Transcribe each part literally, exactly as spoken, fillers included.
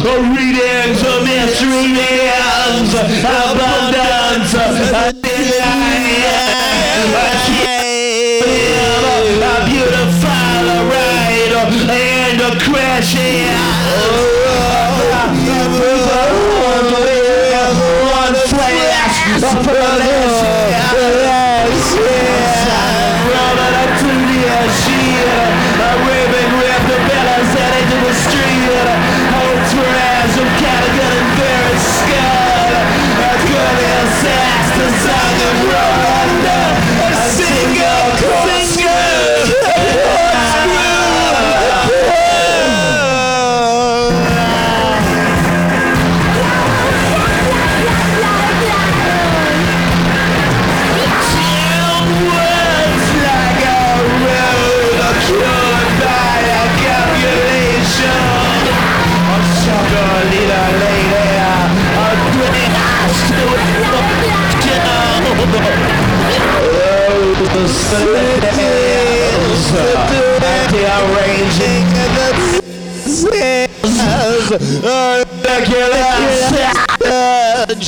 readings of misreadings, abundance, a beautiful ride and a crashing. One flash of rolling up to the sheet, raving with the bellows and into the street. Old trash of Cadigan and very scared. A good ass to song and roll under a single singer. They are arranging the sales. Regular savage.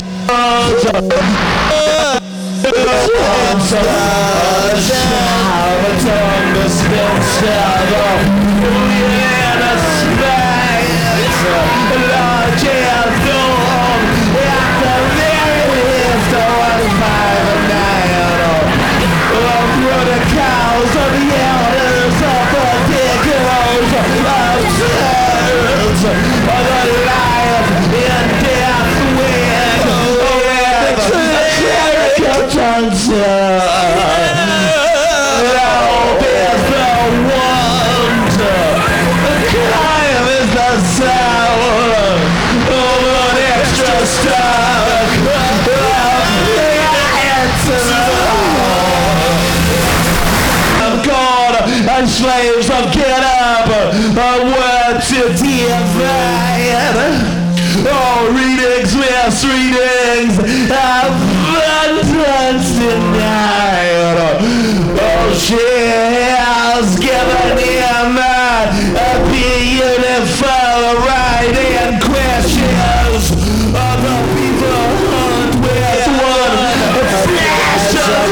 Protocols of the elders of the diggers of turns of the life in death wind with a clerical dancer. Love is the wonder, crime is the sound of an extra stock of the God, and slaves of get up, a word to divide. Oh, readings, yes, readings, abundance denied. Oh, she has given him a beautiful ride and questions of the people hunt with one flash of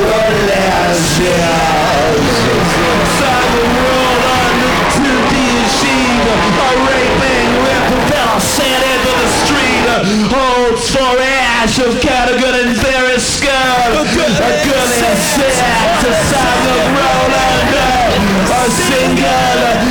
some roll on to the sheet, a raping with the bell sent into the street, holds for ash of Cadigan and very scared, a good and sad to song of Roland, a single